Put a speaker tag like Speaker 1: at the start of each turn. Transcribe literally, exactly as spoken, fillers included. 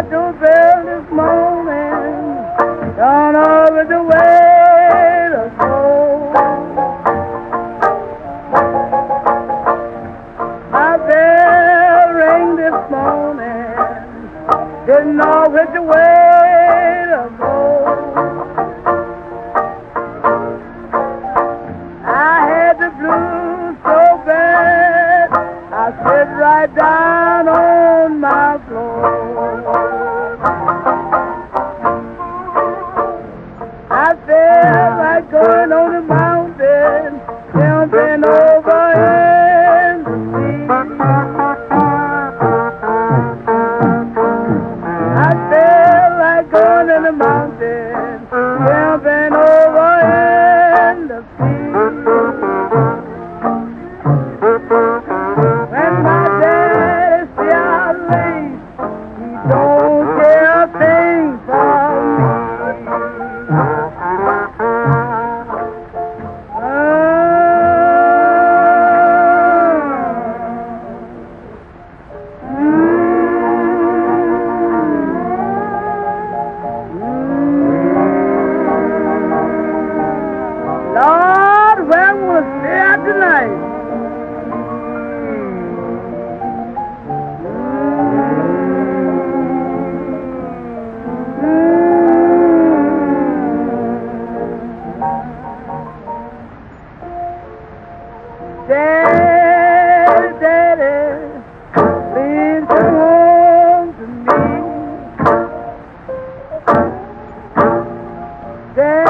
Speaker 1: doorbell this morning, gone over the way to go. My bell rang this morning, didn't know which way to go. I had the blues so bad, I sit right down on my floor. I felt like going on the mountain, jumping over in the sea. I felt like going on the mountain, jumping over in the sea. When my daddy see I late, he don't care a thing for me. Lord, where I'm gonna stay out tonight? Daddy, Daddy, please come home to me. Daddy,